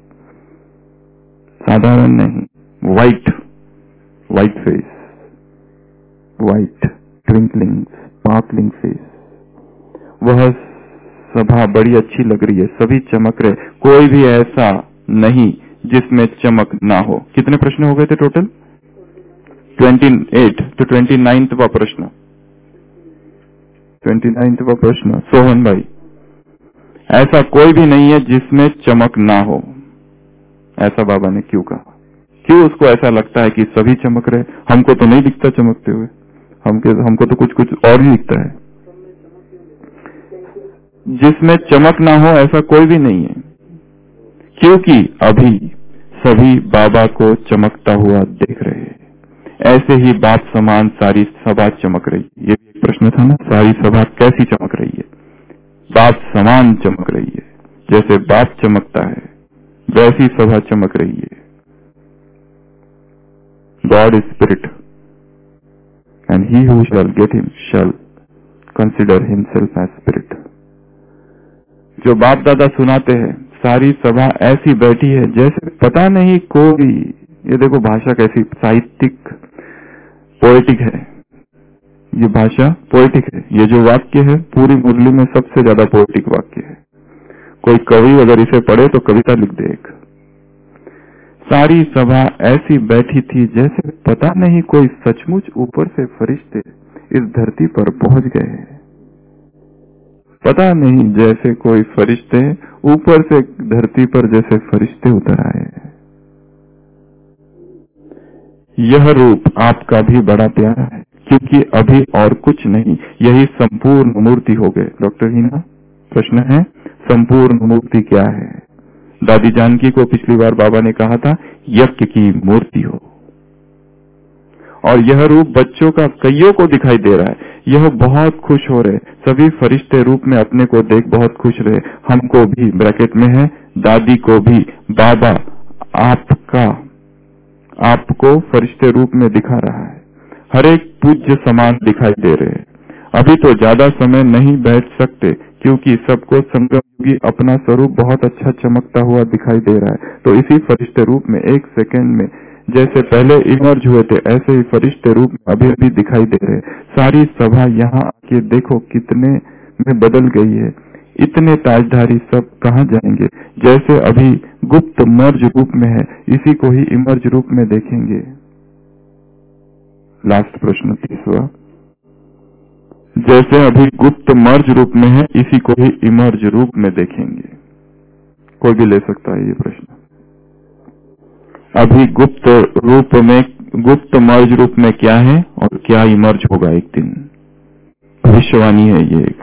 साधारण नहीं, white face, white twinkling sparkling face. वह सभा बड़ी अच्छी लग रही है, सभी चमक रहे, कोई भी ऐसा नहीं जिसमें चमक ना हो। कितने प्रश्न हो गए थे टोटल? 28। तो 29वां प्रश्न, 29वां प्रश्न सोहन भाई, ऐसा कोई भी नहीं है जिसमें चमक ना हो, ऐसा बाबा ने क्यों कहा? क्यों उसको ऐसा लगता है कि सभी चमक रहे? हमको तो नहीं दिखता चमकते हुए, हमको तो कुछ और ही दिखता है। जिसमें चमक ना हो ऐसा कोई भी नहीं है, क्योंकि अभी सभी बाबा को चमकता हुआ देख रहे हैं। ऐसे ही बाप समान सारी सभा चमक रही है। ये भी एक प्रश्न था ना, सारी सभा कैसी चमक रही है? बाप समान चमक रही है, जैसे बाप चमकता है वैसी सभा चमक रही है। God is spirit and he who shall get him shall consider himself as spirit. जो बाप दादा सुनाते हैं, सारी सभा ऐसी बैठी है जैसे पता नहीं कोई, ये देखो भाषा कैसी साहित्यिक पोएटिक है, ये भाषा पोएटिक है। ये जो वाक्य है पूरी मुरली में सबसे ज्यादा पोएटिक वाक्य है। कोई कवि अगर इसे पढ़े तो कविता लिख दे एक। सारी सभा ऐसी बैठी थी जैसे पता नहीं कोई सचमुच ऊपर से फरिश्ते इस धरती पर पहुंच गए हैं। पता नहीं, जैसे कोई फरिश्ते ऊपर से धरती पर जैसे फरिश्ते उतर आए। यह रूप आपका भी बड़ा प्यारा है, क्योंकि अभी और कुछ नहीं, यही संपूर्ण मूर्ति हो गए। डॉक्टर हीना, प्रश्न है संपूर्ण मूर्ति क्या है? दादी जानकी को पिछली बार बाबा ने कहा था यज्ञ की मूर्ति हो, और यह रूप बच्चों का कईयों को दिखाई दे रहा है। यह बहुत खुश हो रहे, सभी फरिश्ते रूप में अपने को देख बहुत खुश रहे। हमको भी, ब्रैकेट में है दादी को भी, बाबा आपको फरिश्ते रूप में दिखा रहा है। हर एक पूज्य समान दिखाई दे रहे हैं। अभी तो ज्यादा समय नहीं बैठ सकते, क्योंकि सबको संगम युगी अपना स्वरूप बहुत अच्छा चमकता हुआ दिखाई दे रहा है। तो इसी फरिश्ते रूप में एक सेकंड में जैसे पहले इमर्ज हुए थे, ऐसे ही फरिश्ते रूप में अभी अभी दिखाई दे रहे। सारी सभा यहाँ आके देखो कितने में बदल गई है। इतने ताजधारी सब कहाँ जाएंगे? जैसे अभी गुप्त मर्ज रूप में है, इसी को ही इमर्ज रूप में देखेंगे। लास्ट प्रश्न 30वां, जैसे अभी गुप्त मर्ज रूप में है, इसी को ही इमर्ज रूप में देखेंगे। कोई भी ले सकता है ये प्रश्न। अभी गुप्त रूप में, गुप्त मर्ज रूप में क्या है और क्या इमर्ज होगा एक दिन? भविष्यवाणी है ये एक।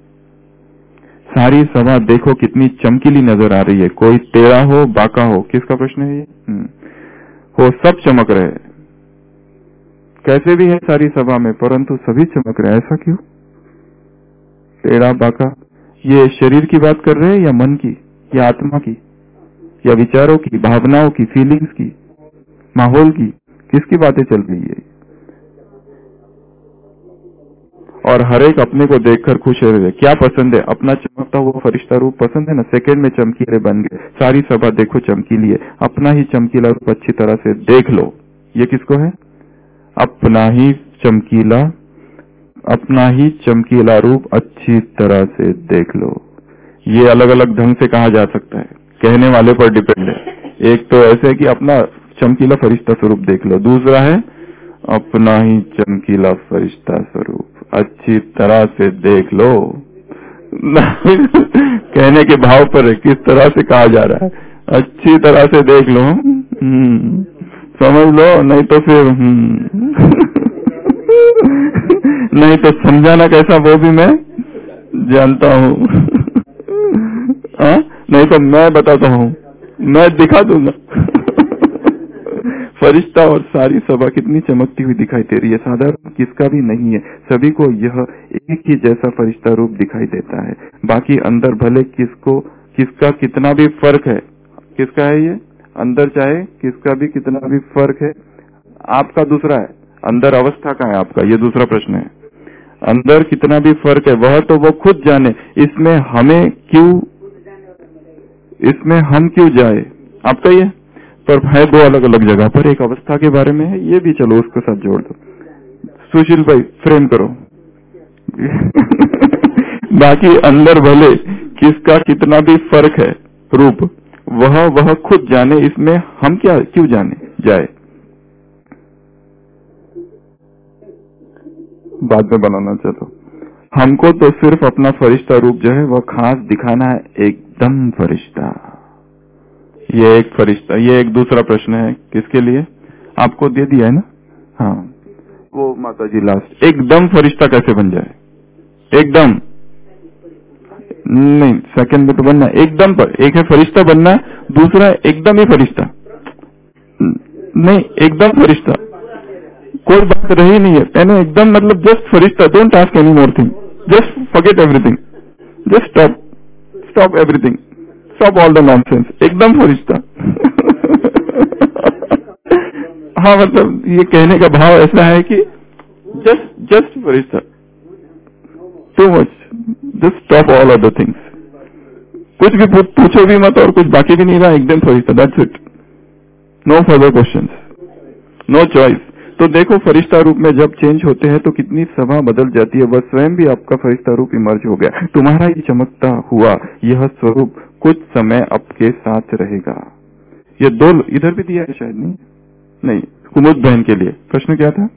सारी सभा देखो कितनी चमकीली नजर आ रही है। कोई टेढ़ा हो बाका हो, किसका प्रश्न है ये? हो, सब चमक रहे, कैसे भी है सारी सभा में, परंतु सभी चमक रहे। ऐसा क्यों? टेढ़ा बाका, ये शरीर की बात कर रहे हैं या मन की या आत्मा की या विचारों की, भावनाओं की, फीलिंग्स की, माहौल की? किसकी बातें चल रही है? और हर एक अपने को देखकर खुश हो रहे। क्या पसंद है? अपना चमकता हुआ फरिश्ता रूप पसंद है ना? सेकंड में चमकीले बन गए। सारी सभा देखो चमकीली है, अपना ही चमकीला रूप अच्छी तरह से देख लो। ये किसको है? अपना ही चमकीला रूप अच्छी तरह से देख लो। ये अलग अलग ढंग से कहा जा सकता है, कहने वाले पर डिपेंड है। एक तो ऐसे कि अपना चमकीला फरिश्ता स्वरूप देख लो, दूसरा है अपना ही चमकीला फरिश्ता स्वरूप अच्छी तरह से देख लो। कहने के भाव पर है, किस तरह से कहा जा रहा है, अच्छी तरह से देख लो। समझ लो, नहीं तो फिर नहीं तो समझाना कैसा वो भी मैं जानता हूँ। नहीं तो मैं बताता हूँ, मैं दिखा दूंगा। फरिश्ता और सारी सभा कितनी चमकती हुई दिखाई दे रही है। साधारण किसका भी नहीं है, सभी को यह एक ही जैसा फरिश्ता रूप दिखाई देता है। बाकी अंदर भले किसका कितना भी फर्क है, किसका है ये? अंदर चाहे किसका भी कितना भी फर्क है, आपका दूसरा है। अंदर अवस्था का है आपका, ये दूसरा प्रश्न है। अंदर कितना भी फर्क है वह तो वो खुद जाने, इसमें हम क्यों जाए, आपका ये। पर है दो अलग अलग जगह पर, एक अवस्था के बारे में है, ये भी चलो उसके साथ जोड़ दो। सुशील भाई फ्रेम करो। बाकी अंदर भले किसका कितना भी फर्क है रूप, वह खुद जाने, इसमें हम क्या क्यों जाने जाए। बाद में बनाना चलो। हमको तो सिर्फ अपना फरिश्ता रूप जो है वह खास दिखाना है, एकदम फरिश्ता। ये एक फरिश्ता, ये एक दूसरा प्रश्न है किसके लिए, आपको दे दिया है ना। हाँ वो माता जी लास्ट, एकदम फरिश्ता कैसे बन जाए, एकदम नहीं, सेकंड में तो बनना है एकदम पर। एक है फरिश्ता बनना, दूसरा एकदम ही फरिश्ता नहीं, एकदम फरिश्ता कोई बात रही नहीं है। मैंने एकदम मतलब जस्ट फरिश्ता, don't ask any more thing, just forget everything, just stop everything, stop all the nonsense, एकदम फरिश्ता। हाँ मतलब ये कहने का भाव ऐसा है कि जस्ट फरिश्ता, too much, just stop all other things, कुछ भी पूछो भी मत और कुछ बाकी भी नहीं रहा, एकदम फरिश्ता, that's it, no further questions, no choice. तो देखो फरिश्ता रूप में जब चेंज होते हैं तो कितनी सभा बदल जाती है, वह स्वयं भी आपका फरिश्ता रूप इमर्ज हो गया। तुम्हारा ये चमकता हुआ यह स्वरूप कुछ समय आपके साथ रहेगा। ये दो इधर भी दिया है शायद, नहीं कुमुद बहन के लिए प्रश्न क्या था,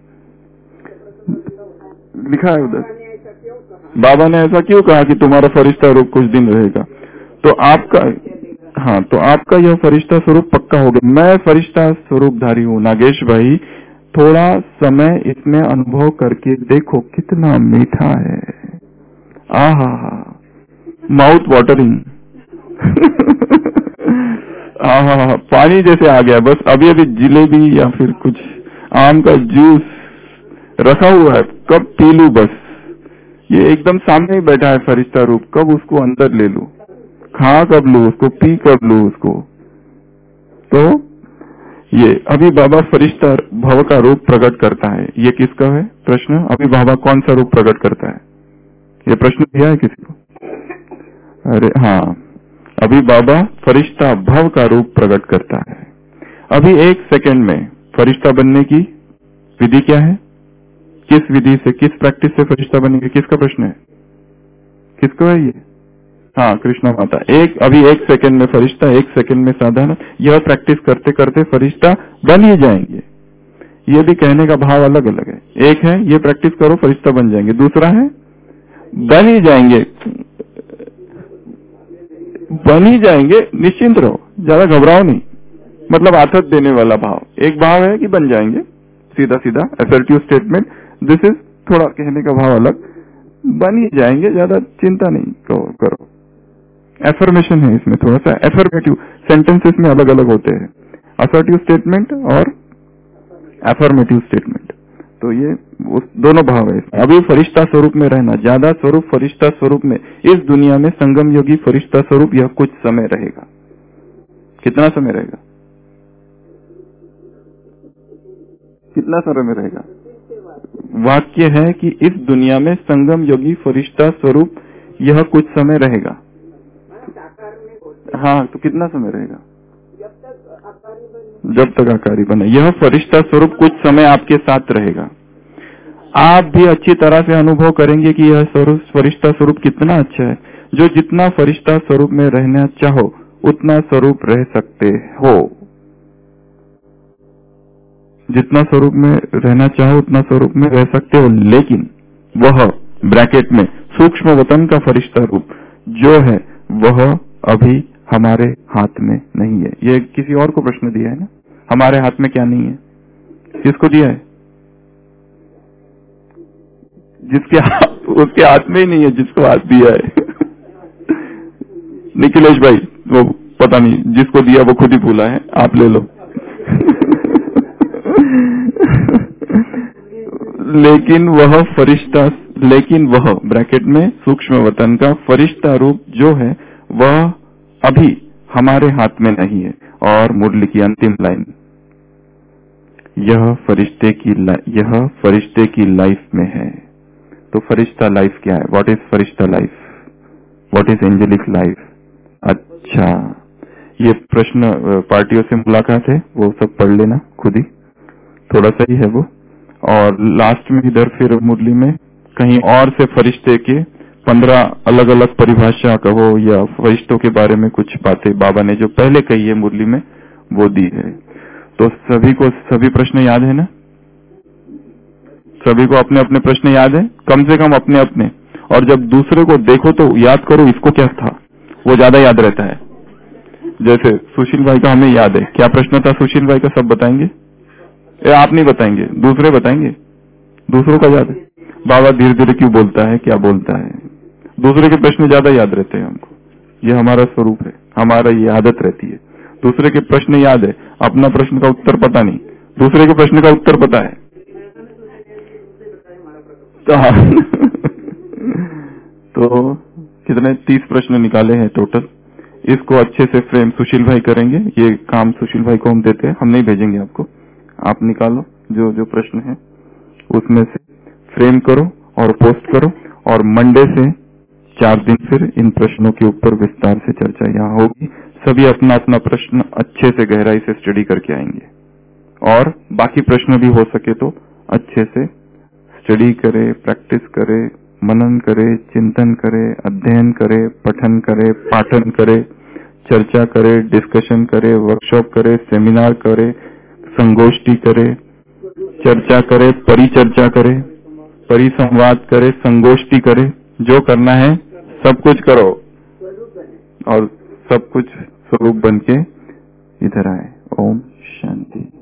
लिखा है उधर, बाबा ने ऐसा क्यों कहा कि तुम्हारा फरिश्ता रूप कुछ दिन रहेगा। तो आपका, हाँ तो आपका यह फरिश्ता स्वरूप पक्का हो गया। मैं फरिश्ता स्वरूपधारी हूँ। नागेश भाई थोड़ा समय इसमें अनुभव करके देखो कितना मीठा है, आहा माउथ वाटरिंग। आहा पानी जैसे आ गया, बस अभी अभी जिलेबी या फिर कुछ आम का जूस रखा हुआ है, कब पी लूं बस। ये एकदम सामने ही बैठा है फरिश्ता रूप, कब उसको अंदर ले लूं, खा कब लूं उसको, पी कब लूं उसको। तो ये अभी बाबा फरिश्ता भव का रूप प्रकट करता है। ये किसका है प्रश्न, अभी बाबा कौन सा रूप प्रकट करता है, ये प्रश्न दिया है किसी को। अरे हाँ, अभी बाबा फरिश्ता भव का रूप प्रकट करता है। अभी एक सेकंड में फरिश्ता बनने की विधि क्या है, किस विधि से, किस प्रैक्टिस से फरिश्ता बनेंगे, किसका प्रश्न है, किसको है ये। हाँ कृष्णा माता, अभी एक सेकंड में फरिश्ता, एक सेकंड में साधारण, यह प्रैक्टिस करते करते फरिश्ता बन ही जाएंगे। ये भी कहने का भाव अलग अलग है। एक है ये प्रैक्टिस करो फरिश्ता बन जाएंगे, दूसरा है बन ही जाएंगे, बन ही जाएंगे, निश्चिंत रहो, ज्यादा घबराओ नहीं, मतलब आथत देने वाला भाव। एक भाव है कि बन जाएंगे, सीधा सीधा असर्टिव स्टेटमेंट, दिस इज थोड़ा कहने का भाव अलग, बन ही जाएंगे, ज्यादा चिंता नहीं करो। एफर्मेशन है इसमें, थोड़ा सा एफर्मेटिव सेंटेंसेस में अलग अलग होते हैं, असर्टिव स्टेटमेंट और एफर्मेटिव स्टेटमेंट। तो ये दोनों भाव है। अभी फरिश्ता स्वरूप में रहना, ज्यादा स्वरूप फरिश्ता स्वरूप में, इस दुनिया में संगम योगी फरिश्ता स्वरूप यह कुछ समय रहेगा। कितना समय रहेगा, कितना समय रहेगा। वाक्य है कि इस दुनिया में संगम योगी फरिश्ता स्वरूप यह कुछ समय रहेगा। हाँ तो कितना समय रहेगा, जब तक आकारी बने। यह फरिश्ता स्वरूप कुछ समय आपके साथ रहेगा। आप भी अच्छी तरह से अनुभव करेंगे कि यह फरिश्ता स्वरूप कितना अच्छा है। जो जितना फरिश्ता स्वरूप में रहना चाहो उतना स्वरूप रह सकते हो, जितना स्वरूप में रहना चाहो उतना स्वरूप में रह सकते हो, लेकिन वह ब्रैकेट में सूक्ष्म वतन का फरिश्ता रूप जो है वह अभी हमारे हाथ में नहीं है। ये किसी और को प्रश्न दिया है ना, हमारे हाथ में क्या नहीं है, किसको दिया है, जिसके हाथ, उसके हाथ में ही नहीं है जिसको हाथ दिया है। निखिलेश भाई वो पता नहीं, जिसको दिया वो खुद ही भूला है, आप ले लो। लेकिन वह फरिश्ता, लेकिन वह ब्रैकेट में सूक्ष्म वतन का फरिश्ता रूप जो है वह अभी हमारे हाथ में नहीं है। और मुरली की अंतिम लाइन, यह फरिश्ते की लाइफ में है। तो फरिश्ता लाइफ क्या है? व्हाट इज फरिश्ता life? What is angelic life? अच्छा, ये प्रश्न पार्टियों से मुलाकात है, वो सब पढ़ लेना खुद ही, थोड़ा सा ही है वो। और लास्ट में इधर फिर मुरली में कहीं और से फरिश्ते के 15 अलग अलग परिभाषा कहो या फरिश्तों के बारे में कुछ बातें बाबा ने जो पहले कही है मुरली में वो दी है। तो सभी को सभी प्रश्न याद है ना? सभी को अपने अपने प्रश्न याद है, कम से कम अपने अपने। और जब दूसरे को देखो तो याद करो इसको क्या था, वो ज्यादा याद रहता है। जैसे सुशील भाई का हमें याद है, क्या प्रश्न था सुशील भाई का? सब बताएंगे? आप नहीं बताएंगे, दूसरे बताएंगे। दूसरों का याद है? बाबा धीरे धीरे क्यों बोलता है, क्या बोलता है? दूसरे के प्रश्न ज्यादा याद रहते हैं हमको, ये हमारा स्वरूप है, हमारा ये आदत रहती है। दूसरे के प्रश्न याद है, अपना प्रश्न का उत्तर पता नहीं, दूसरे के प्रश्न का उत्तर पता है। तो कितने 30 प्रश्न निकाले हैं टोटल। इसको अच्छे से फ्रेम सुशील भाई करेंगे, ये काम सुशील भाई को हम देते हैं, हम नहीं भेजेंगे आपको। आप निकालो जो जो प्रश्न है उसमें से फ्रेम करो और पोस्ट करो। और मंडे से 4 दिन फिर इन प्रश्नों के ऊपर विस्तार से चर्चा यहाँ होगी। सभी अपना अपना प्रश्न अच्छे से गहराई से स्टडी करके आएंगे और बाकी प्रश्न भी हो सके तो अच्छे से स्टडी करे, प्रैक्टिस करे, मनन करे, चिंतन करे, अध्ययन करे, पठन करे, पाठन करे, चर्चा करे, डिस्कशन करे, वर्कशॉप करे, सेमिनार करे, संगोष्ठी करे, चर्चा करे, परिचर्चा करे, परिसंवाद करे, संगोष्ठी करे, जो करना है सब कुछ करो और सब कुछ स्वरूप बन के इधर आए। ओम शांति।